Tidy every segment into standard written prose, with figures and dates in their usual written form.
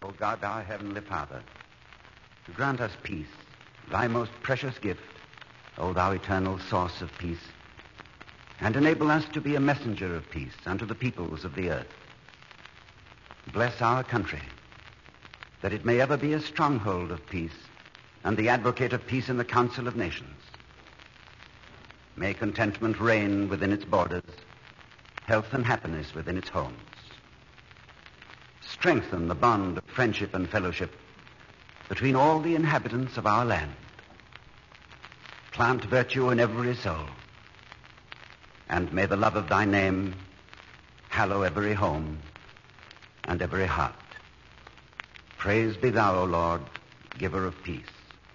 O God, our Heavenly Father, to grant us peace, thy most precious gift, O thou eternal source of peace, and enable us to be a messenger of peace unto the peoples of the earth. Bless our country, that it may ever be a stronghold of peace and the advocate of peace in the council of nations. May contentment reign within its borders, health and happiness within its homes. Strengthen the bond of friendship and fellowship between all the inhabitants of our land. Plant virtue in every soul, and may the love of thy name hallow every home and every heart. Praise be thou, O Lord, giver of peace.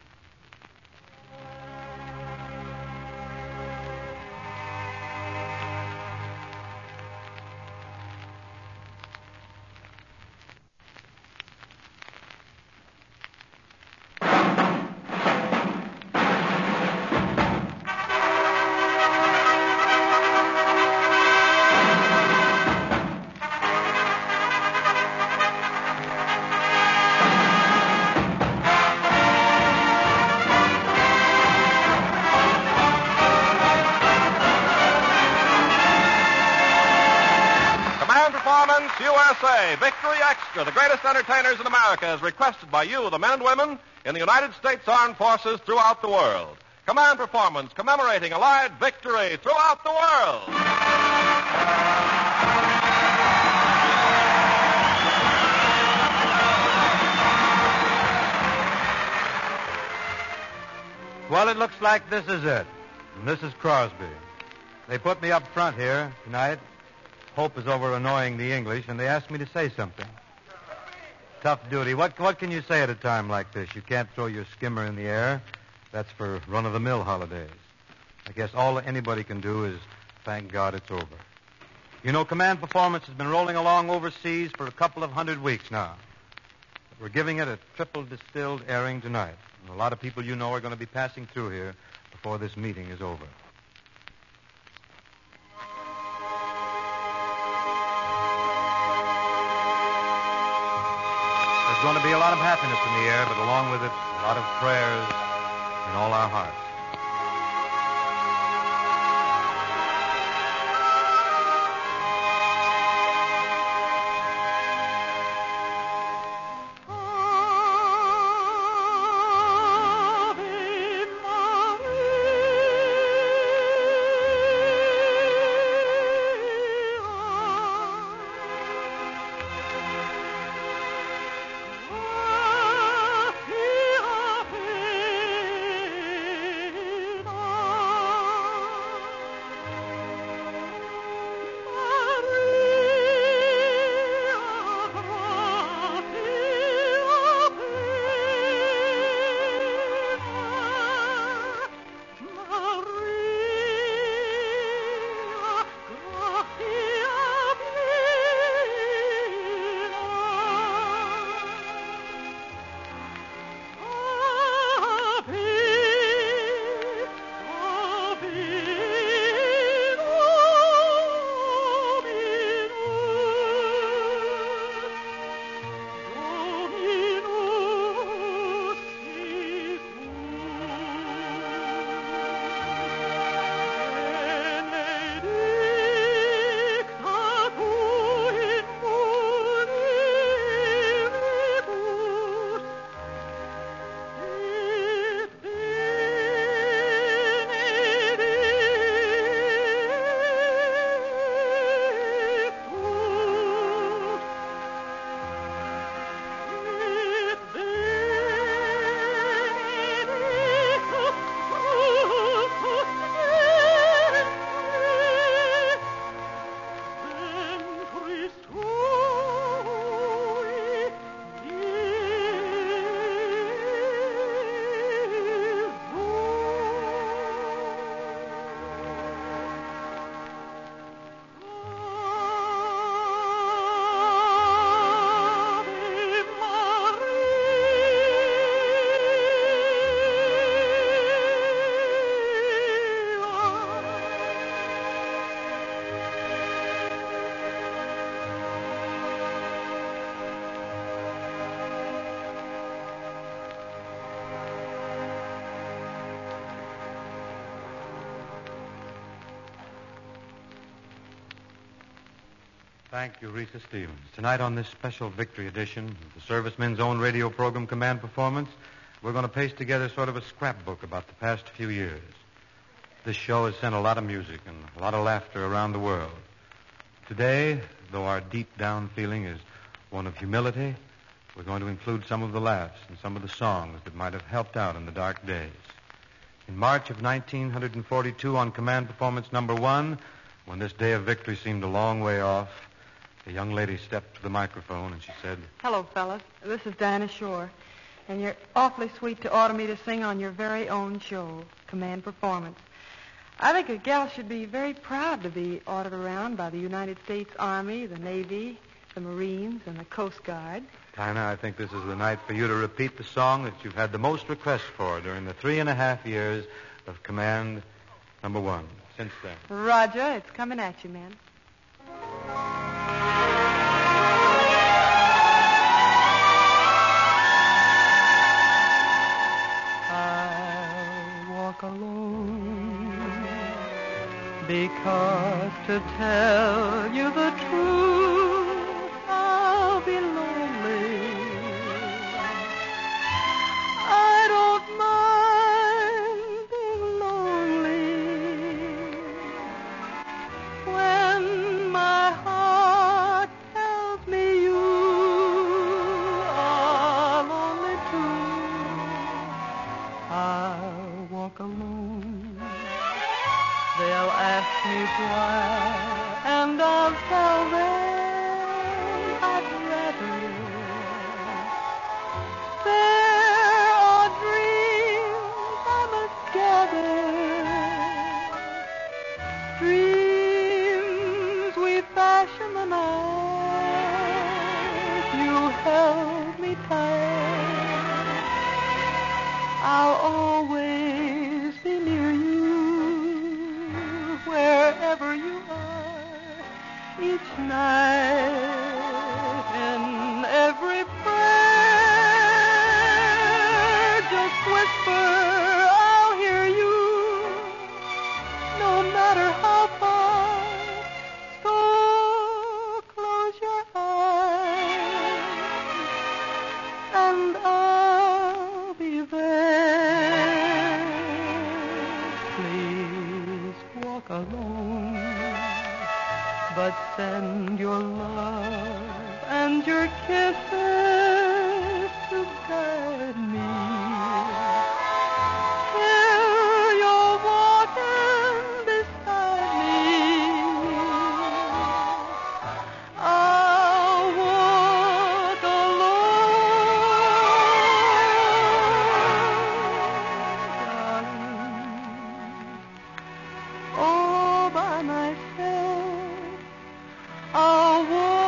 USA, Victory Extra, the greatest entertainers in America, is requested by you, the men and women in the United States Armed Forces throughout the world. Command performance commemorating Allied victory throughout the world. Well, it looks like this is it. And this is Crosby. They put me up front here tonight. Hope is over annoying the English, and they asked me to say something. Tough duty. What can you say at a time like this? You can't throw your skimmer in the air. That's for run-of-the-mill holidays. I guess all anybody can do is thank God it's over. You know, command performance has been rolling along overseas for a couple of 100 weeks now. But we're giving it a triple distilled airing tonight. And a lot of people you know are going to be passing through here before this meeting is over. There's going to be a lot of happiness in the air, but along with it, a lot of prayers in all our hearts. Thank you, Rita Stevens. Tonight on this special victory edition of the Servicemen's Own radio program, Command Performance, we're going to paste together sort of a scrapbook about the past few years. This show has sent a lot of music and a lot of laughter around the world. Today, though our deep down feeling is one of humility, we're going to include some of the laughs and some of the songs that might have helped out in the dark days. In March of 1942, on Command Performance number 1, when this day of victory seemed a long way off, a young lady stepped to the microphone and she said, "Hello, fellas. This is Dinah Shore, and you're awfully sweet to order me to sing on your very own show, Command Performance. I think a gal should be very proud to be ordered around by the United States Army, the Navy, the Marines, and the Coast Guard." Dinah, I think this is the night for you to repeat the song that you've had the most requests for during the 3.5 years of Command number 1. Since then. Roger, it's coming at you, man. I'll walk alone because to tell you the truth, I'll be lonely. I don't mind being lonely when my heart tells me you are lonely too. I'll walk alone. They'll ask me why, and I'll tell them I'd rather. There are dreams I must gather, dreams we fashion the night you held me tight. I'll always be near you, wherever you are, each night, in every prayer. Just whisper, I'll hear you, no matter how far. So close your eyes, and I'll be there. Please walk alone, but send your love and your kisses to guide me till you're walking beside me. I'll walk alone, darling, all by myself. I'll walk alone.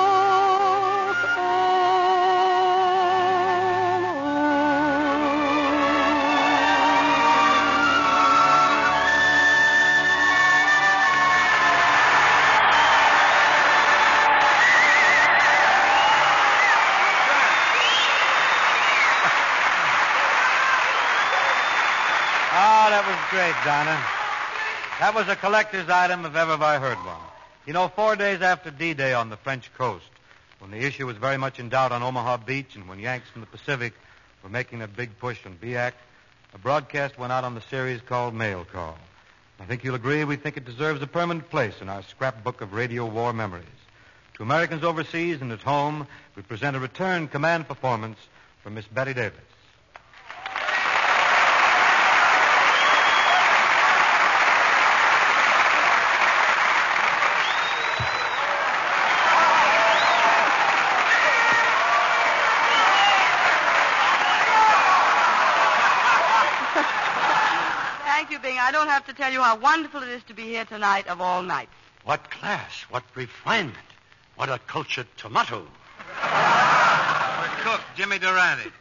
Oh, that was great, Donna. That was a collector's item if ever I heard one. You know, 4 days after D-Day on the French coast, when the issue was very much in doubt on Omaha Beach and when Yanks from the Pacific were making a big push on BIAC, a broadcast went out on the series called Mail Call. I think you'll agree we think it deserves a permanent place in our scrapbook of radio war memories. To Americans overseas and at home, we present a return command performance from Miss Betty Davis. Thank you, Bing. I don't have to tell you how wonderful it is to be here tonight of all nights. What class, what refinement, what a cultured tomato. Our cook, Jimmy Durante.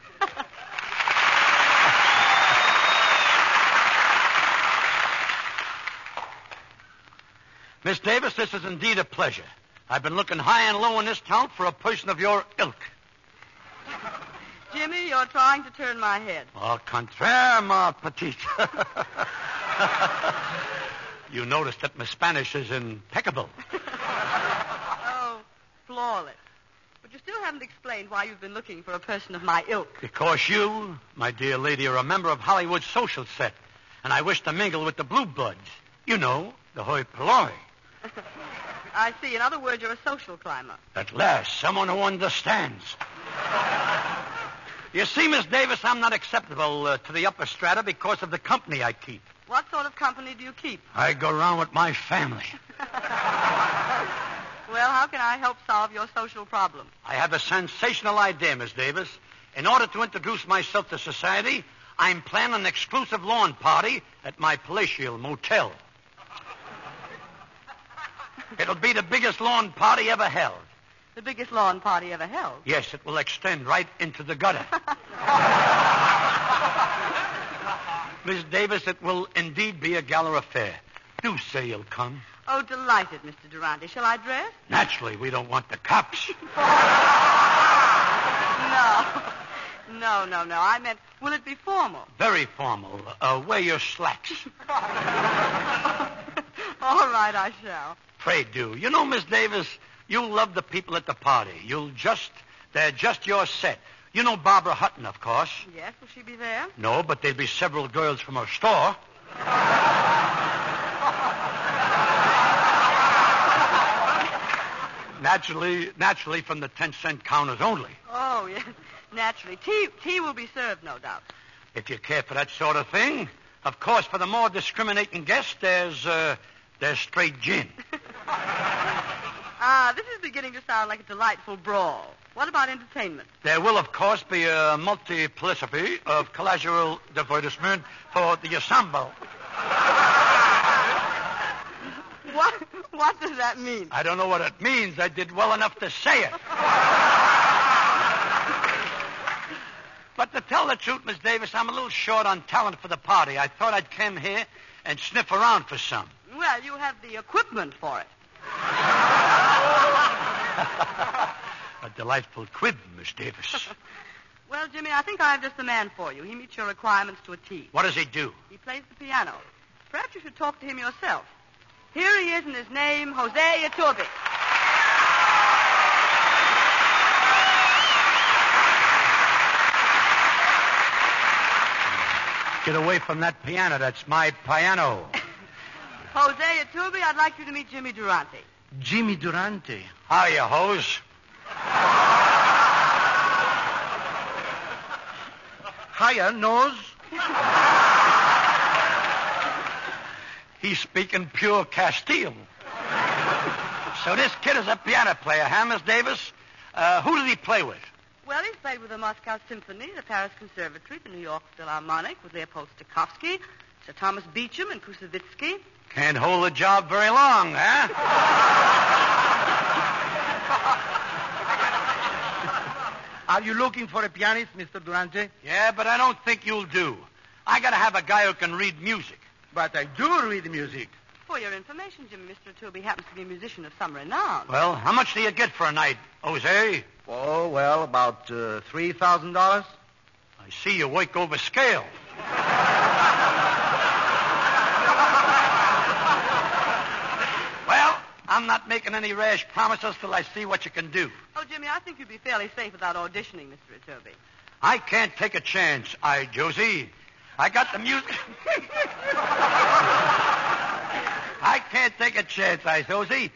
Miss Davis, this is indeed a pleasure. I've been looking high and low in this town for a person of your ilk. Jimmy, you're trying to turn my head. Au contraire, ma petite. You notice that my Spanish is impeccable. Oh, But you still haven't explained why you've been looking for a person of my ilk. Because you, my dear lady, are a member of Hollywood's social set, and I wish to mingle with the blue bloods. You know, the hoi polloi. I see. In other words, you're a social climber. At last, someone who understands. You see, Miss Davis, I'm not acceptable to the upper strata because of the company I keep. What sort of company do you keep? I go around with my family. Well, how can I help solve your social problem? I have a sensational idea, Miss Davis. In order to introduce myself to society, I'm planning an exclusive lawn party at my palatial motel. It'll be the biggest lawn party ever held. The biggest lawn party ever held? Yes, it will extend right into the gutter. Miss Davis, it will indeed be a gala affair. Do say you'll come. Oh, delighted, Mr. Durante. Shall I dress? Naturally, we don't want the cops. No. I meant, will it be formal? Very formal. Wear your slacks. All right, I shall. Pray do. You know, Miss Davis, you'll love the people at the party. They're just your set. You know Barbara Hutton, of course. Yes, will she be there? No, but there'll be several girls from her store. Naturally from the 10-cent counters only. Oh, yes, naturally. Tea will be served, no doubt. If you care for that sort of thing. Of course, for the more discriminating guests, there's straight gin. This is beginning to sound like a delightful brawl. What about entertainment? There will, of course, be a multiplicity of collateral divertisement for the ensemble. What does that mean? I don't know what it means. I did well enough to say it. But to tell the truth, Miss Davis, I'm a little short on talent for the party. I thought I'd come here and sniff around for some. Well, you have the equipment for it. A delightful quib, Miss Davis. Well, Jimmy, I think I have just the man for you. He meets your requirements to a T. What does he do? He plays the piano. Perhaps you should talk to him yourself. Here he is, and his name, Jose Iturbi. Get away from that piano. That's my piano. Jose Iturbi, I'd like you to meet Jimmy Durante. Jimmy Durante. Hiya, hose. Hiya, nose. He's speaking pure Castile. So this kid is a piano player, huh, Miss Davis? Who did he play with? Well, he's played with the Moscow Symphony, the Paris Conservatory, the New York Philharmonic, with Leopold Stokowski, Sir Thomas Beecham, and Kusevitsky. Can't hold the job very long, huh? Are you looking for a pianist, Mr. Durante? Yeah, but I don't think you'll do. I gotta have a guy who can read music. But I do read music. For your information, Jimmy, Mr. Iturbi happens to be a musician of some renown. Well, how much do you get for a night, Jose? Oh, well, about $3,000. I see you work over scale. Well, I'm not making any rash promises till I see what you can do. Oh, Jimmy, I think you'd be fairly safe without auditioning, Mr. Iturbi. I can't take a chance, Josie. I got the music. I can't take a chance, Josie.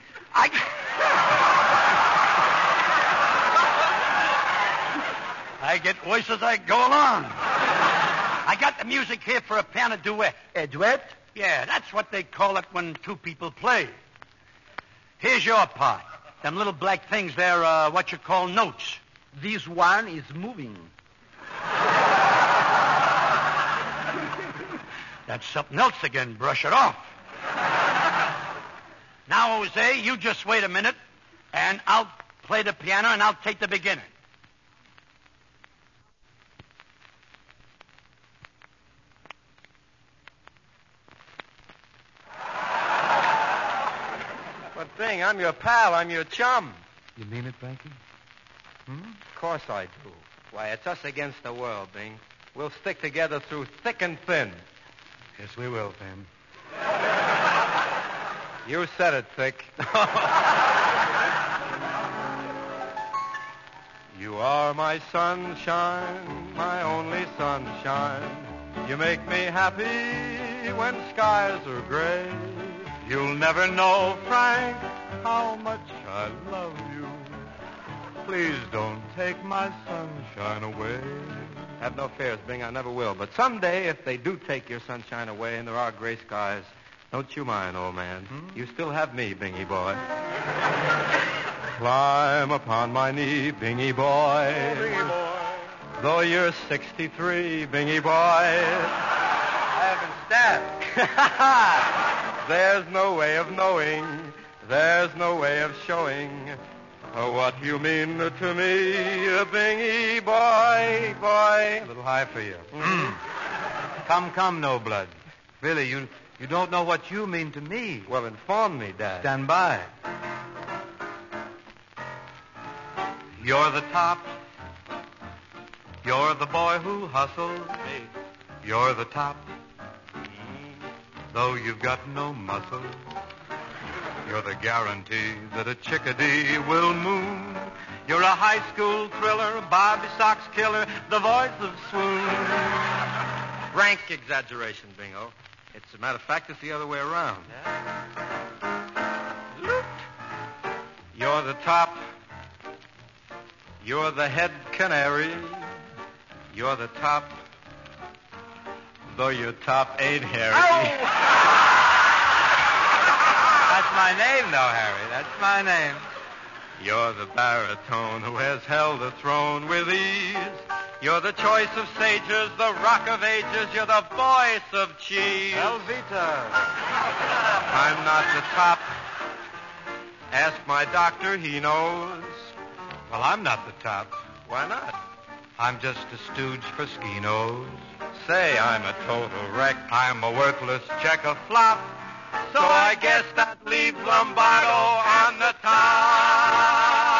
I get worse as I go along. I got the music here for a piano duet. A duet? Yeah, that's what they call it when two people play. Here's your part. Them little black things, they're what you call notes. This one is moving. That's something else again. Brush it off. Now, Jose, you just wait a minute, and I'll play the piano, and I'll take the beginning. But, Bing, I'm your pal. I'm your chum. You mean it, Frankie? Of course I do. Why, it's us against the world, Bing. We'll stick together through thick and thin. Yes, we will, Sam. You said it, Thick. You are my sunshine, my only sunshine. You make me happy when skies are gray. You'll never know, Frank, how much I love you. Please don't take my sunshine away. Have no fears, Bing, I never will. But someday, if they do take your sunshine away and there are gray skies, don't you mind, old man. You still have me, Bingy boy. Climb upon my knee, Bingy boy. Oh, Bingy boy. Though you're 63, Bingy boy. I haven't stabbed. There's no way of knowing, there's no way of showing what you mean to me, Bingy boy, boy. A little high for you. Come, no blood. Really, you don't know what you mean to me. Well, inform me, Dad. Stand by. You're the top. You're the boy who hustles. You're the top. Though you've got no muscle. You're the guarantee that a chickadee will moon. You're a high school thriller, Bobby Sox killer, the voice of swoon. Rank exaggeration, Bingo. It's a matter of fact, it's the other way around. You're the top. You're the head canary. You're the top. Though your top ain't hairy. That's my name, though, Harry. That's my name. You're the baritone who has held the throne with ease. You're the choice of sages, the rock of ages. You're the voice of cheese. Velveeta. I'm not the top. Ask my doctor, he knows. Well, I'm not the top. Why not? I'm just a stooge for skinos. Say I'm a total wreck. I'm a worthless check of flop. So I guess that leaves Lombardo on the top.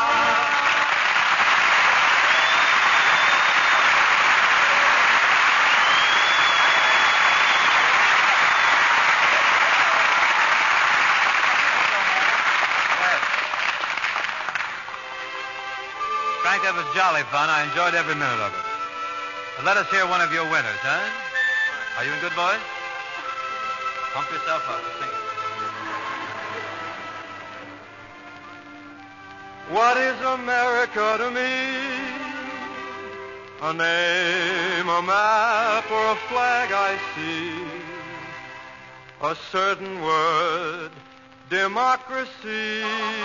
Frank, that was jolly fun. I enjoyed every minute of it. But let us hear one of your winners, huh? Are you in good voice? Pump yourself up. Sing it. What is America to me? A name, a map, or a flag I see. A certain word, democracy.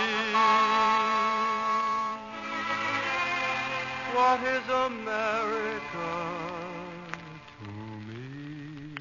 What is America to me?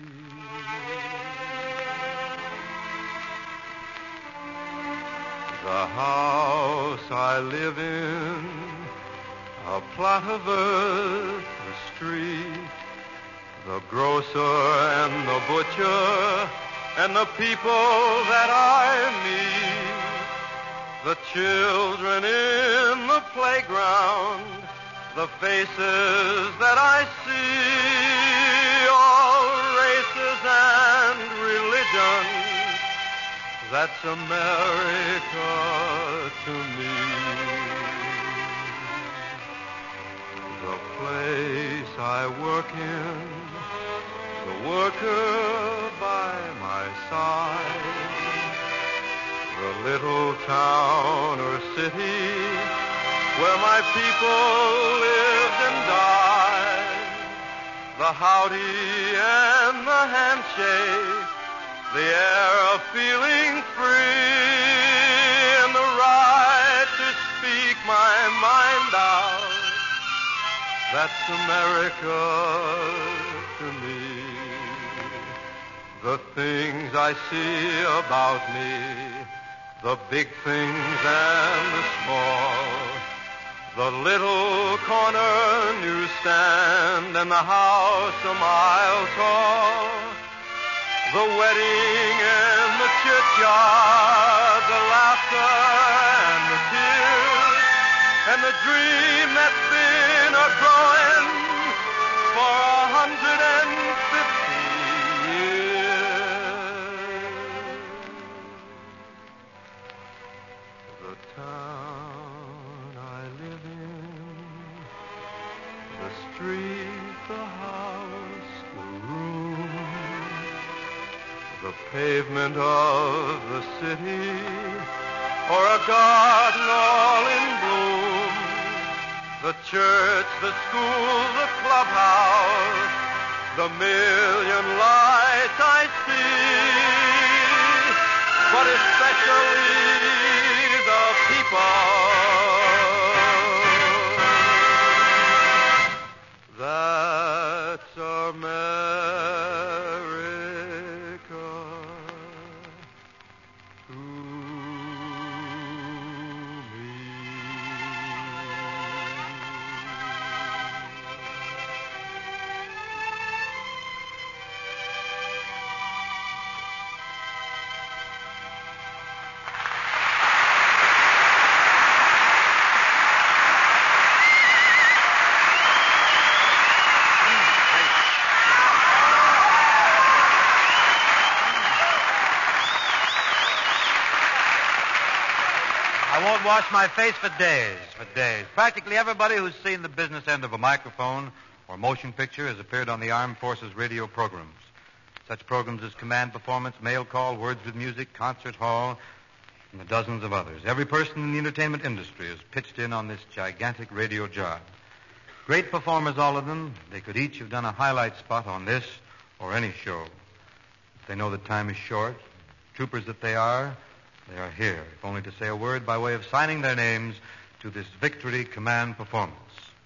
The house I live in, a plot of earth, a street, the grocer and the butcher, and the people that I meet, the children in the playground, the faces that I see, all races and religions, that's America to me. The place I work in, the worker by my side, the little town or city where my people lived and died, the howdy and the handshake, the air of feeling free, and the right to speak my mind out, that's America to me. The things I see about me, the big things and the small, the little corner newsstand and the house a mile tall, the wedding and the churchyard, the laughter and the tears, and the dream that's been a-growing for 150 years. The town I live in, street, the house, the room, the pavement of the city, or a garden all in bloom, the church, the school, the clubhouse, the million lights I see, but especially the people. That's America to me. I won't wash my face for days. Practically everybody who's seen the business end of a microphone or motion picture has appeared on the Armed Forces radio programs. Such programs as Command Performance, Mail Call, Words with Music, Concert Hall, and the dozens of others. Every person in the entertainment industry has pitched in on this gigantic radio job. Great performers, all of them. They could each have done a highlight spot on this or any show. If they know that time is short, troopers that they are here, if only to say a word by way of signing their names to this Victory Command Performance.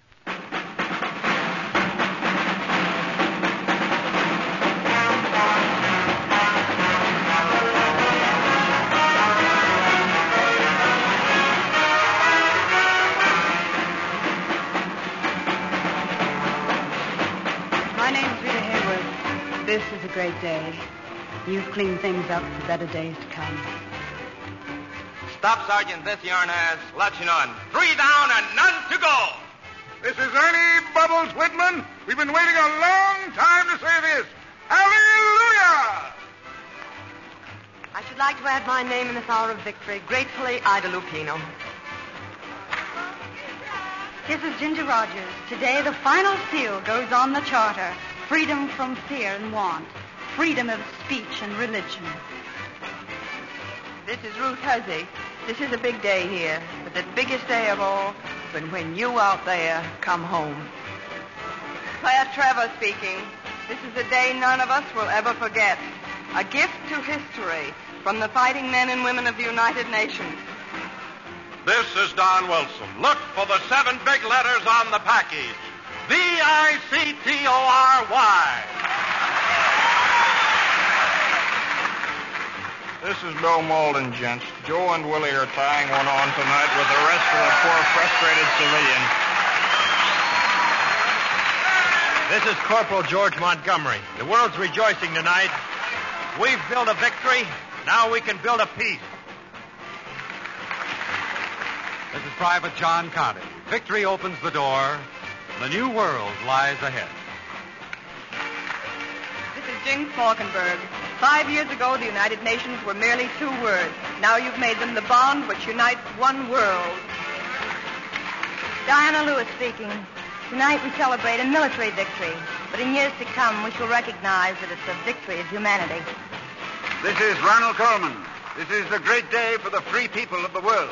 My name's Rita Hayworth. This is a great day. You've cleaned things up for better days to come. Stop, Sergeant. This yarn has latching on. 3 down and none to go. This is Ernie Bubbles Whitman. We've been waiting a long time to say this. Hallelujah! I should like to add my name in this hour of victory. Gratefully, Ida Lupino. This is Ginger Rogers. Today, the final seal goes on the charter. Freedom from fear and want. Freedom of speech and religion. This is Ruth Huzzy. This is a big day here, but the biggest day of all is when you out there come home. Claire Trevor speaking. This is a day none of us will ever forget. A gift to history from the fighting men and women of the United Nations. This is Don Wilson. Look for the 7 big letters on the package. VICTORY. This is Bill Malden, gents. Joe and Willie are tying one on tonight with the rest of the poor frustrated civilians. This is Corporal George Montgomery. The world's rejoicing tonight. We've built a victory. Now we can build a peace. This is Private John Conti. Victory opens the door. The new world lies ahead. This is Jing Falkenberg. 5 years ago, the United Nations were merely 2 words. Now you've made them the bond which unites one world. Diana Lewis speaking. Tonight we celebrate a military victory, but in years to come we shall recognize that it's a victory of humanity. This is Ronald Coleman. This is the great day for the free people of the world.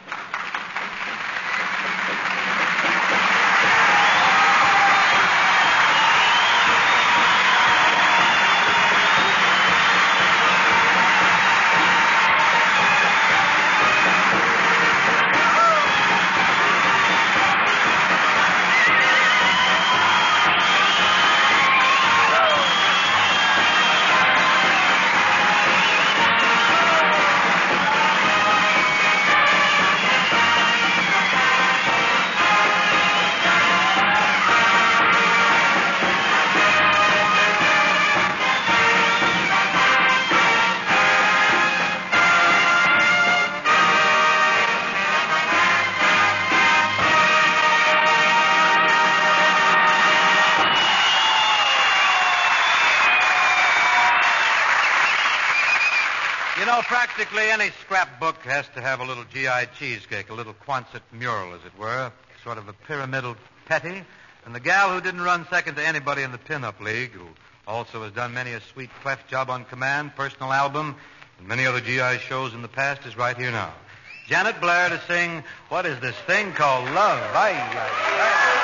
Practically any scrapbook has to have a little GI cheesecake, a little Quonset mural, as it were, sort of a pyramidal petty And the gal who didn't run second to anybody in the Pin-Up League, who also has done many a sweet clef job on Command, personal album, and many other GI shows in the past, is right here now. Janet Blair to sing What Is This Thing Called Love? Aye, aye, aye.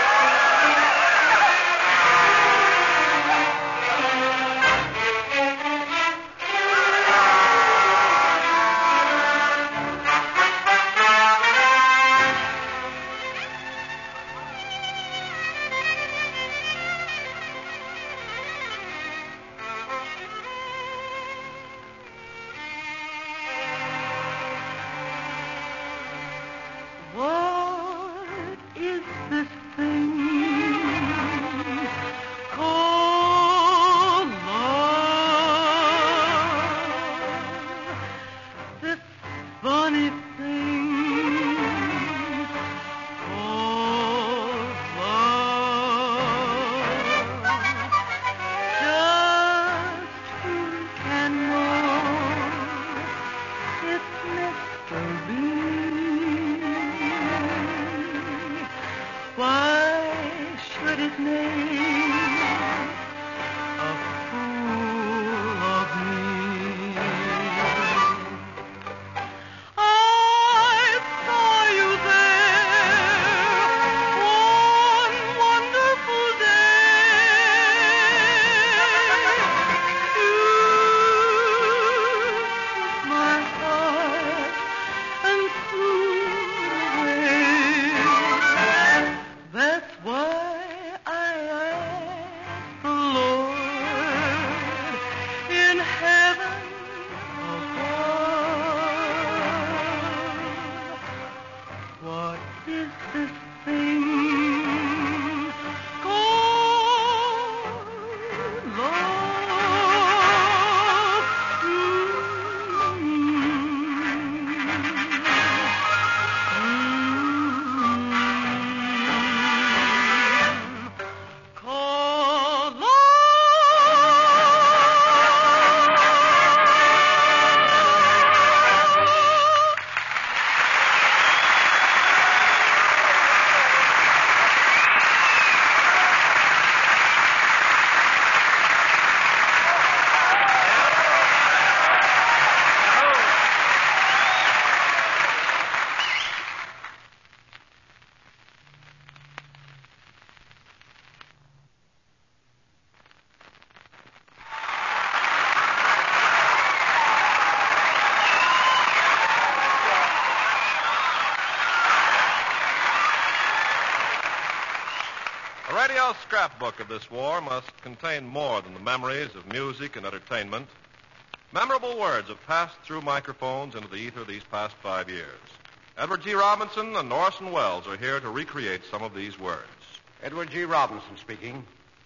A radio scrapbook of this war must contain more than the memories of music and entertainment. Memorable words have passed through microphones into the ether these past 5 years. Edward G. Robinson and Orson Welles are here to recreate some of these words. Edward G. Robinson speaking.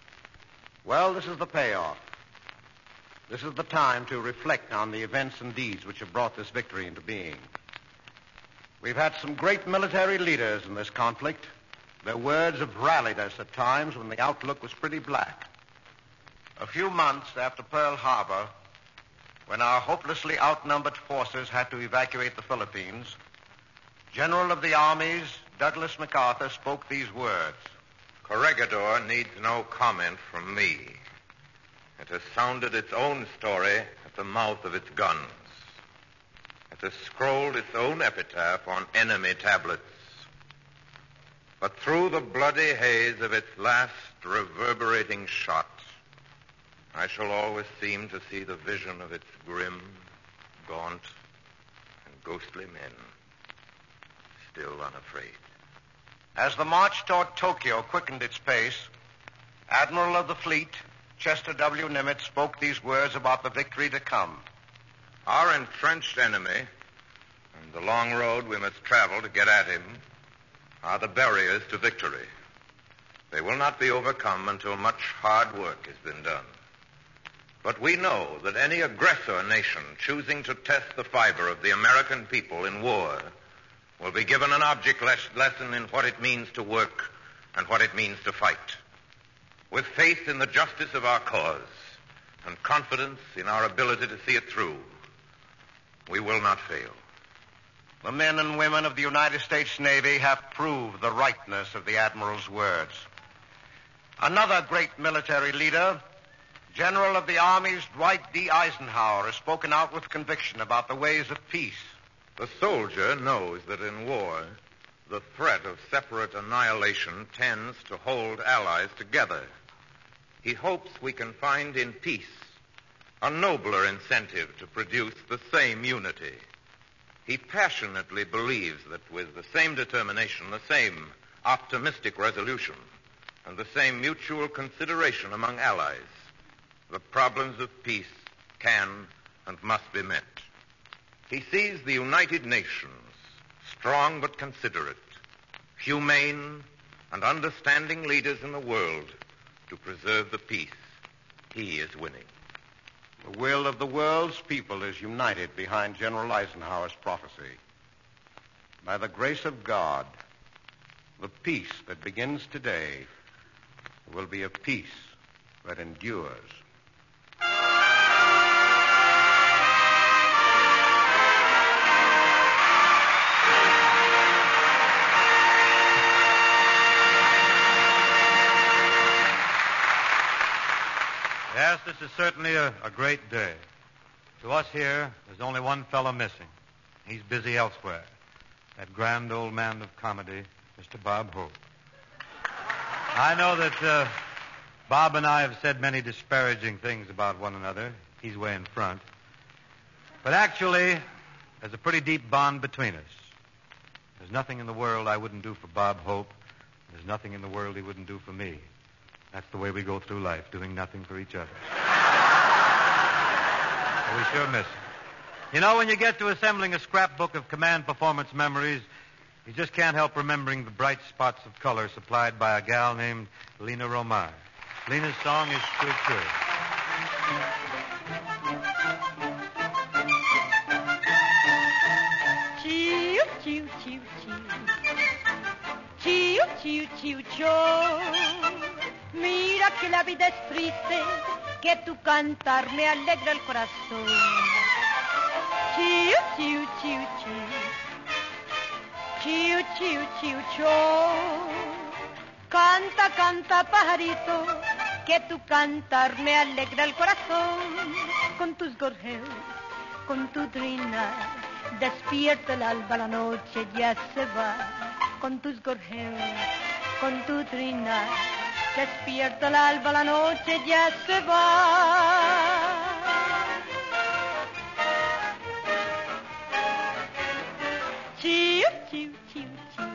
Well, this is the payoff. This is the time to reflect on the events and deeds which have brought this victory into being. We've had some great military leaders in this conflict. Their words have rallied us at times when the outlook was pretty black. A few months after Pearl Harbor, when our hopelessly outnumbered forces had to evacuate the Philippines, General of the Armies Douglas MacArthur spoke these words. Corregidor needs no comment from me. It has sounded its own story at the mouth of its guns. It has scrolled its own epitaph on enemy tablets. But through the bloody haze of its last reverberating shot, I shall always seem to see the vision of its grim, gaunt, and ghostly men, still unafraid. As the march toward Tokyo quickened its pace, Admiral of the Fleet, Chester W. Nimitz, spoke these words about the victory to come. Our entrenched enemy, and the long road we must travel to get at him, are the barriers to victory. They will not be overcome until much hard work has been done. But we know that any aggressor nation choosing to test the fiber of the American people in war will be given an object lesson in what it means to work and what it means to fight. With faith in the justice of our cause and confidence in our ability to see it through, we will not fail. The men and women of the United States Navy have proved the rightness of the Admiral's words. Another great military leader, General of the Armies Dwight D. Eisenhower, has spoken out with conviction about the ways of peace. The soldier knows that in war, the threat of separate annihilation tends to hold allies together. He hopes we can find in peace a nobler incentive to produce the same unity. He passionately believes that with the same determination, the same optimistic resolution, and the same mutual consideration among allies, the problems of peace can and must be met. He sees the United Nations strong but considerate, humane and understanding leaders in the world to preserve the peace. He is winning. The will of the world's people is united behind General Eisenhower's prophecy. By the grace of God, the peace that begins today will be a peace that endures. Yes, this is certainly a great day. To us here, there's only one fellow missing. He's busy elsewhere. That grand old man of comedy, Mr. Bob Hope. I know that Bob and I have said many disparaging things about one another. He's way in front. But actually, there's a pretty deep bond between us. There's nothing in the world I wouldn't do for Bob Hope. There's nothing in the world he wouldn't do for me. That's the way we go through life, doing nothing for each other. We sure miss him. You know, when you get to assembling a scrapbook of command performance memories, you just can't help remembering the bright spots of color supplied by a gal named Lena Romar. Lena's song is Choo Choo. Choo, choo, choo, choo. Choo, choo, choo, choo. Mira que la vida es triste, que tu cantar me alegra el corazón. Chiu, chiu, chiu, chiu. Chiu, chiu, chiu, chiu. Canta, canta, pajarito, que tu cantar me alegra el corazón. Con tus gorjeos, con tu trina, despierta el alba, la noche ya se va. Con tus gorjeos, con tu trina, despierta el alba, la noche ya se va. Chiu, chiu, chiu, chiu.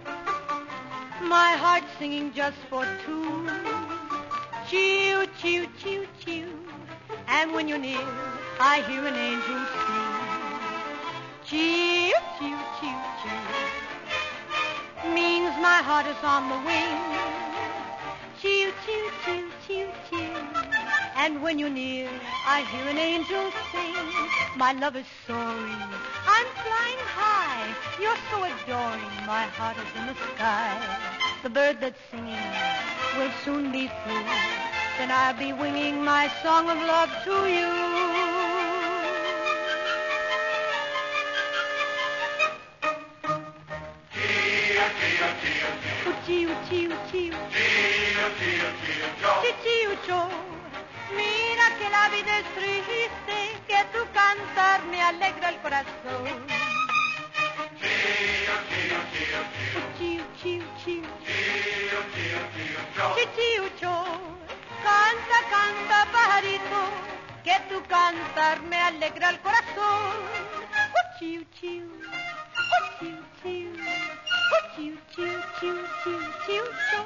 My heart singing just for two. Chiu, chiu, chiu, chiu. And when you're near, I hear an angel sing. Chiu, chiu, chiu, chiu. Means my heart is on the wing. Choo, choo, choo, choo, choo. And when you're near, I hear an angel sing. My love is soaring, I'm flying high. You're so adoring, my heart is in the sky. The bird that's singing will soon be through. Then I'll be winging my song of love to you. Chio, chio, chio. Chio, chio. Mira que la vida es triste, que tu cantar me alegra el corazón. Chio, chio, chio. Chio, chio, chio. Chio, chio. Canta, canta, pajarito, que tu cantar me alegra el corazón. Chio, chio. Chio, chio. Choo, choo, choo, choo, choo, choo.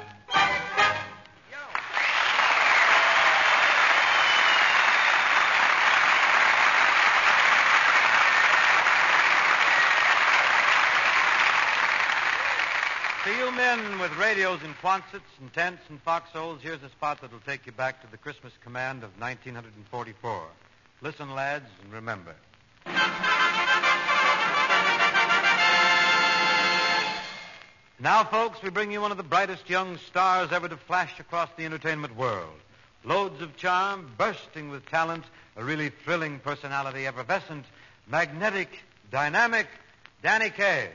To you men with radios and Quonsets and tents and foxholes, here's a spot that'll take you back to the Christmas command of 1944. Listen, lads, and remember. Now, folks, we bring you one of the brightest young stars ever to flash across the entertainment world. Loads of charm, bursting with talent, a really thrilling personality, effervescent, magnetic, dynamic, Danny Kaye.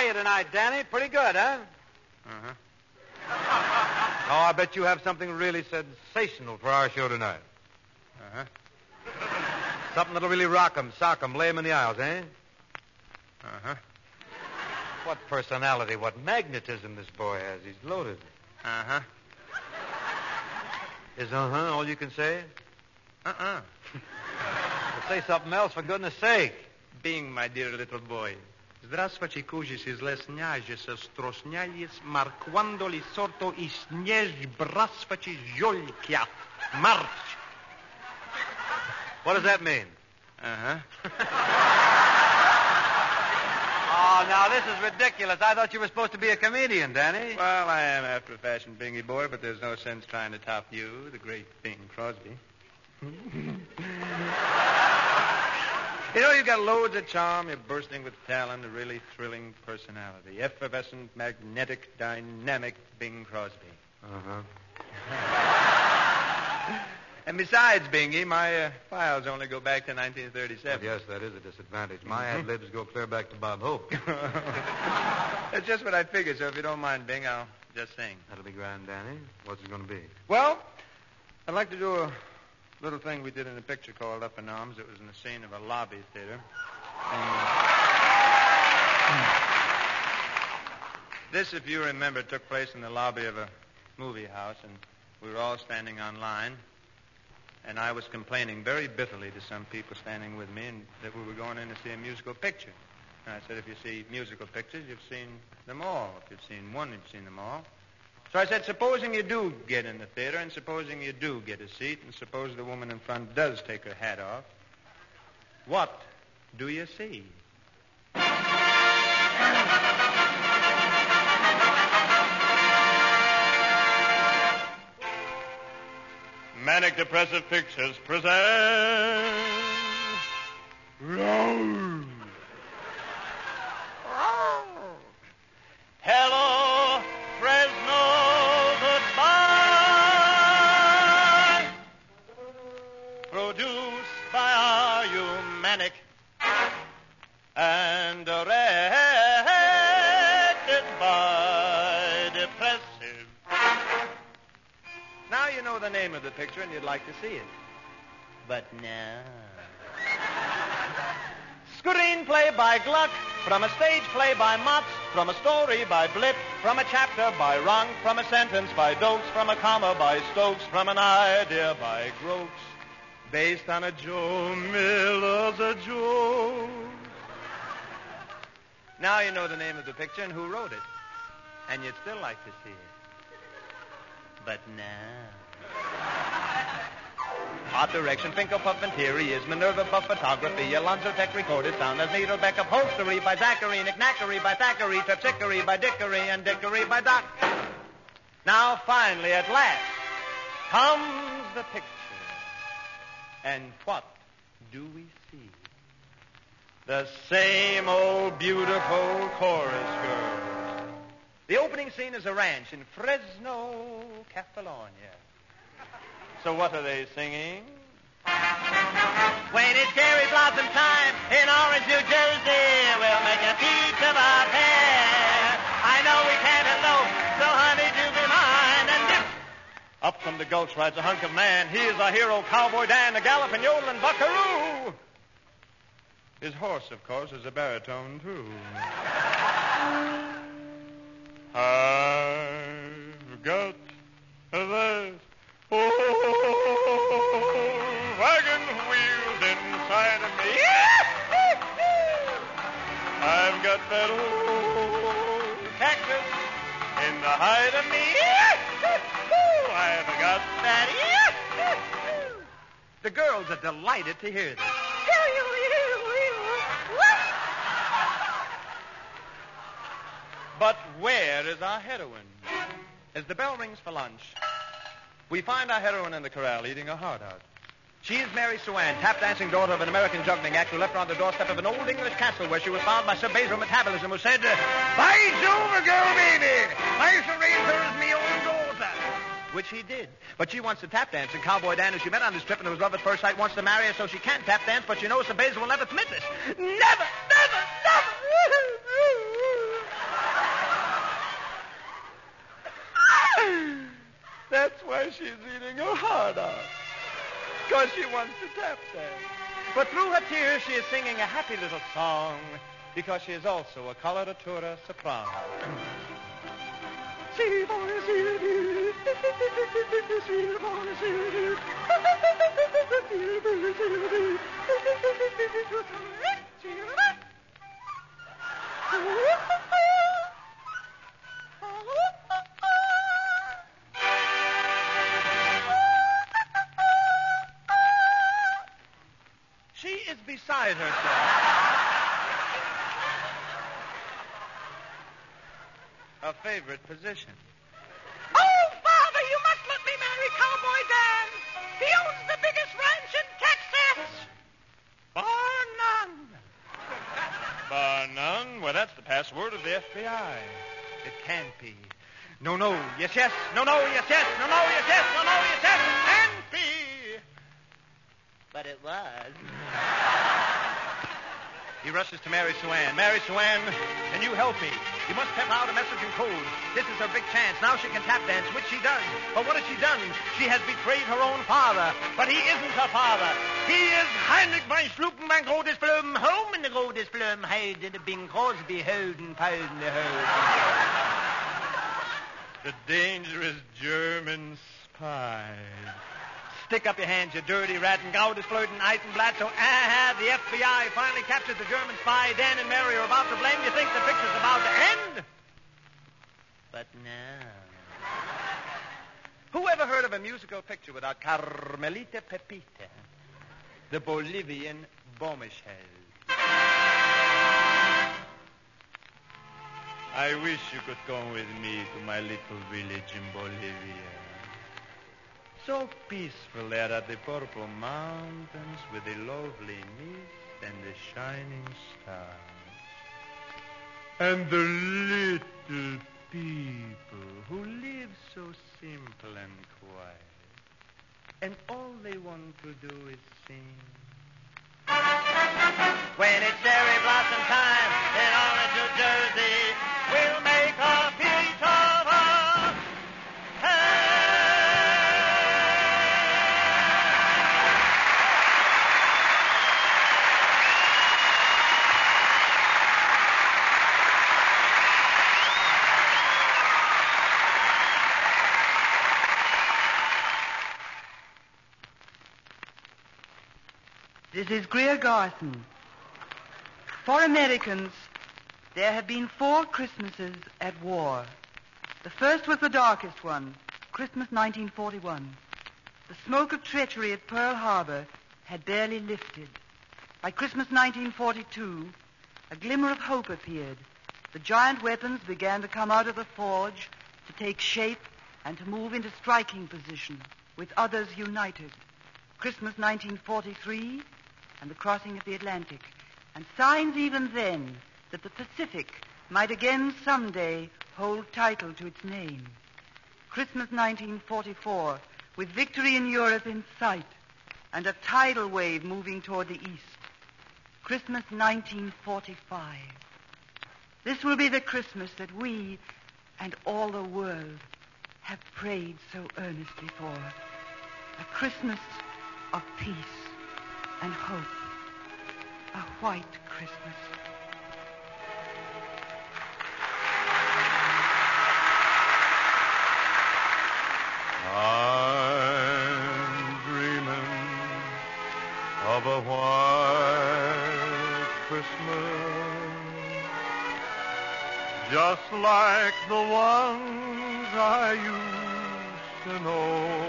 are you tonight, Danny? Pretty good, huh? Uh-huh. Oh, I bet you have something really sensational for our show tonight. Uh-huh. Something that'll really rock 'em, sock 'em, lay 'em in the aisles, eh? Uh-huh. What personality, what magnetism this boy has. He's loaded. Uh-huh. Is uh-huh all you can say? Uh-uh. Well, say something else, for goodness sake. Bing, my dear little boy. Здравствуйте, кужис из лесняжеса, стросняец, марквандо ли сорто и снеж, брасвачи, жолькят, марч. What does that mean? Uh-huh. Oh, now, this is ridiculous. I thought you were supposed to be a comedian, Danny. Well, I am after a fashion, Bingy boy, but there's no sense trying to top you, the great Bing Crosby. You know, you've got loads of charm. You're bursting with talent, a really thrilling personality. Effervescent, magnetic, dynamic Bing Crosby. Uh-huh. And besides, Bingy, my files only go back to 1937. Well, yes, that is a disadvantage. My ad-libs go clear back to Bob Hope. That's just what I figured, so if you don't mind, Bing, I'll just sing. That'll be grand, Danny. What's it going to be? Well, I'd like to do a little thing we did in a picture called Up in Arms. It was in the scene of a lobby theater. This, if you remember, took place in the lobby of a movie house, and we were all standing on line. And I was complaining very bitterly to some people standing with me and that we were going in to see a musical picture. And I said, if you see musical pictures, you've seen them all. If you've seen one, you've seen them all. So I said, supposing you do get in the theater and supposing you do get a seat and suppose the woman in front does take her hat off, what do you see? Manic Depressive Pictures presents Roar. Hello, Fresno, goodbye. Produced by our Humanic and directed by Depressive. Now you know the name of the picture and you'd like to see it. But no. Screenplay by Gluck, from a stage play by Motz, from a story by Blip, from a chapter by Runk, from a sentence by Dokes, from a comma by Stokes, from an idea by Groks, based on a Joe Miller's a joke. Now you know the name of the picture and who wrote it. And you'd still like to see it. But now. Art direction, Finkel Puff and Theory is Minerva Buff Photography, Alonzo Tech recorded sound as Needle Beck upholstery by Zachary, Knickknackery by Thackeray, Terpsichore by Dickory, and Dickory by Doc. Now, finally, at last, comes the picture. And what do we see? The same old beautiful chorus girl. The opening scene is a ranch in Fresno, California. So what are they singing? When it's cherry blossom time in Orange, New Jersey, we'll make a peach of our pear. I know we can't elope, so honey, do be mine. And dip. Up from the gulch rides a hunk of man. He is our hero, Cowboy Dan, the galloping yodeling buckaroo. His horse, of course, is a baritone, too. I've got that wagon wheels inside of me. I've got that old cactus in the hide of me. I've got that. The girls are delighted to hear this. But where is our heroine? As the bell rings for lunch, we find our heroine in the corral eating her heart out. She is Mary Suan, tap-dancing daughter of an American juggling act who left her on the doorstep of an old English castle where she was found by Sir Basil Metabolism, who said, "By Jove, girl, baby, I shall raise her as me own daughter." Which he did. But she wants to tap dance, and Cowboy Dan, who she met on this trip and who was love at first sight, wants to marry her so she can't tap dance, but she knows Sir Basil will never permit this. Never, never, never! she's eating her heart out. Because she wants to tap dance. But through her tears, she is singing a happy little song because she is also a coloratura soprano. She is beside herself. Her favorite position. Oh, Father, you must let me marry Cowboy Dan. He owns the biggest ranch in Texas. Bar none. Bar none? Well, that's the password of the FBI. It can't be. No, no, yes, yes. No, no, yes, yes. No, no, yes, yes. No, no, yes, yes. It can't be. But it was. He rushes to Mary Sue Ann. Mary Sue Ann, can you help me? You must step out a message in code. This is her big chance. Now she can tap dance, which she does. But what has she done? She has betrayed her own father. But he isn't her father. He is Heinrich von Schlupenbank Rodesblum, home in the Rodesblum, hide in the Bing Crosby, Holden, Powden, the Hold. The dangerous German spy. Stick up your hands, you dirty rat, and Gaud is flirting Eitenblatt. So, the FBI finally captured the German spy. Dan and Mary are about to blame. You think the picture's about to end? But no. Who ever heard of a musical picture without Carmelita Pepita, the Bolivian Bombshell? I wish you could come with me to my little village in Bolivia. So peaceful there are the purple mountains with the lovely mist and the shining stars. And the little people who live so simple and quiet. And all they want to do is sing. When it's cherry blossom time in Orange, New Jersey, we'll make a peach of her. This is Greer Garson. For Americans, there have been 4 Christmases at war. The first was the darkest one, Christmas 1941. The smoke of treachery at Pearl Harbor had barely lifted. By Christmas 1942, a glimmer of hope appeared. The giant weapons began to come out of the forge, to take shape, and to move into striking position, with others united. Christmas 1943, and the crossing of the Atlantic, and signs even then that the Pacific might again someday hold title to its name. Christmas 1944, with victory in Europe in sight, and a tidal wave moving toward the east. Christmas 1945. This will be the Christmas that we and all the world have prayed so earnestly for. A Christmas of peace and hope. A white Christmas. I'm dreaming of a white Christmas, just like the ones I used to know,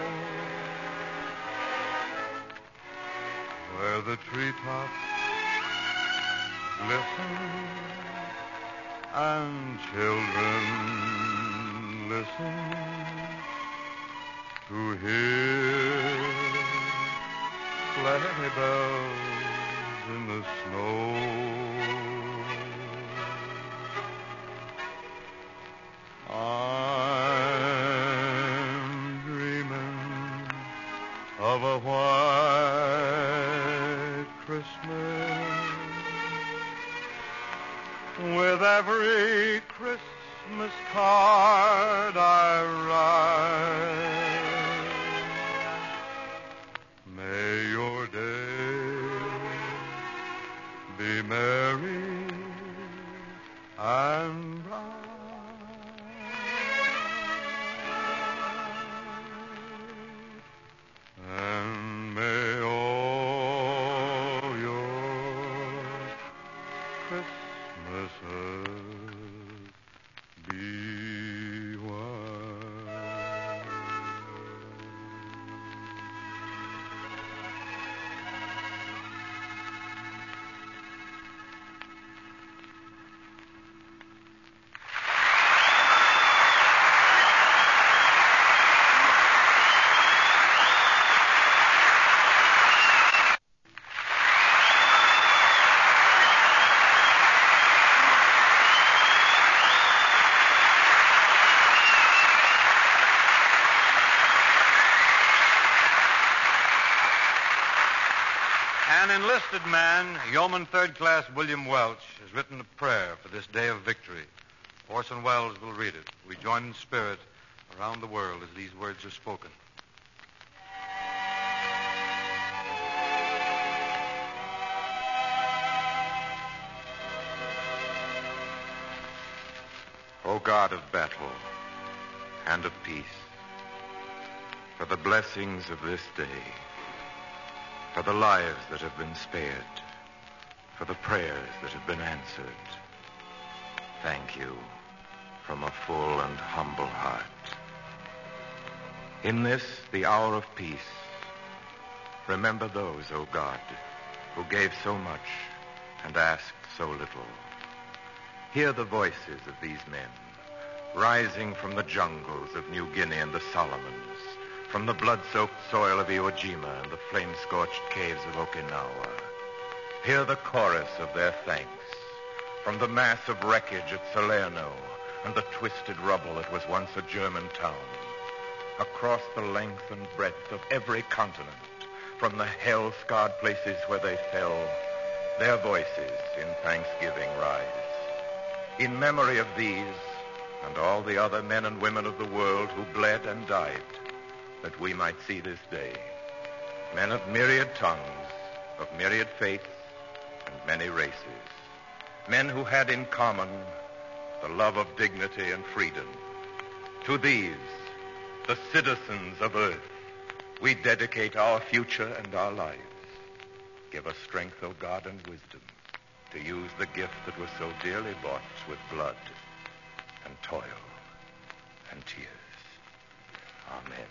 where the treetops glisten and children listen to hear sleigh bells in the snow. I'm dreaming of a white Christmas, with every Christmas card I write. be merry and bright. And may all your Christmases be white. An enlisted man, Yeoman Third Class William Welch, has written a prayer for this day of victory. Orson Welles will read it. We join in spirit around the world as these words are spoken. O God of battle and of peace, for the blessings of this day, for the lives that have been spared, for the prayers that have been answered, thank you from a full and humble heart. In this, the hour of peace, remember those, O God, who gave so much and asked so little. Hear the voices of these men, rising from the jungles of New Guinea and the Solomons, from the blood-soaked soil of Iwo Jima and the flame-scorched caves of Okinawa. Hear the chorus of their thanks from the mass of wreckage at Salerno and the twisted rubble that was once a German town. Across the length and breadth of every continent, from the hell-scarred places where they fell, their voices in thanksgiving rise. In memory of these and all the other men and women of the world who bled and died, that we might see this day. Men of myriad tongues, of myriad faiths, and many races. Men who had in common the love of dignity and freedom. To these, the citizens of Earth, we dedicate our future and our lives. Give us strength, O God, and wisdom to use the gift that was so dearly bought with blood and toil and tears. Amen.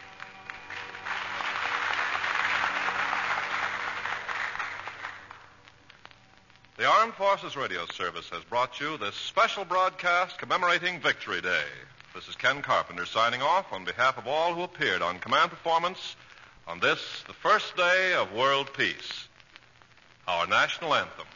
The Armed Forces Radio Service has brought you this special broadcast commemorating Victory Day. This is Ken Carpenter signing off on behalf of all who appeared on Command Performance on this, the first day of world peace. Our national anthem.